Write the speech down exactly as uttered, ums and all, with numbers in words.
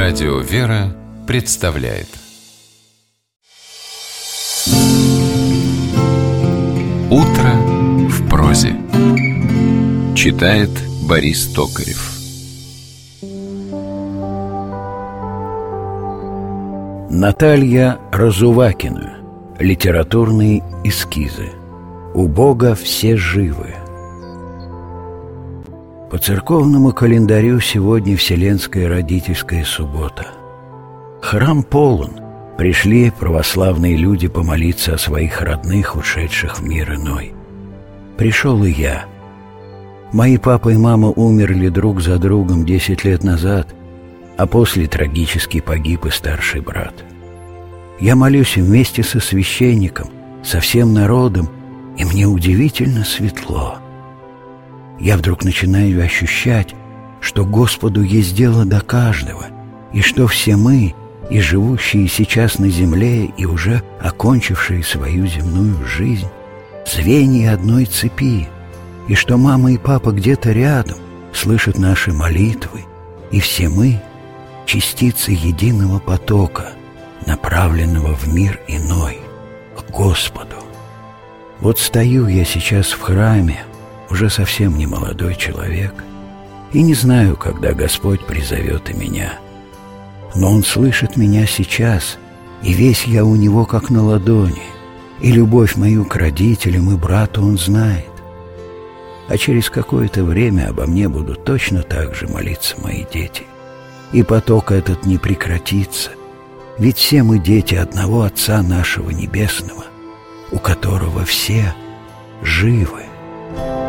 Радио «Вера» представляет «Утро в прозе». Читает Борис Токарев. Наталья Разувакина. Литературные эскизы. У Бога все живы. По церковному календарю сегодня Вселенская родительская суббота. Храм полон. Пришли православные люди помолиться о своих родных, ушедших в мир иной. Пришел и я. Мои папа и мама умерли друг за другом десять лет назад, а после трагически погиб и старший брат. Я молюсь вместе со священником, со всем народом, и мне удивительно светло. Я вдруг начинаю ощущать, что Господу есть дело до каждого, и что все мы, и живущие сейчас на земле, и уже окончившие свою земную жизнь, звенья одной цепи, и что мама и папа где-то рядом слышат наши молитвы, и все мы — частицы единого потока, направленного в мир иной, к Господу. Вот стою я сейчас в храме, уже совсем не молодой человек, и не знаю, когда Господь призовет и меня. Но Он слышит меня сейчас, и весь я у Него как на ладони, и любовь мою к родителям и брату Он знает. А через какое-то время обо мне будут точно так же молиться мои дети, и поток этот не прекратится, ведь все мы дети одного Отца нашего Небесного, у которого все живы.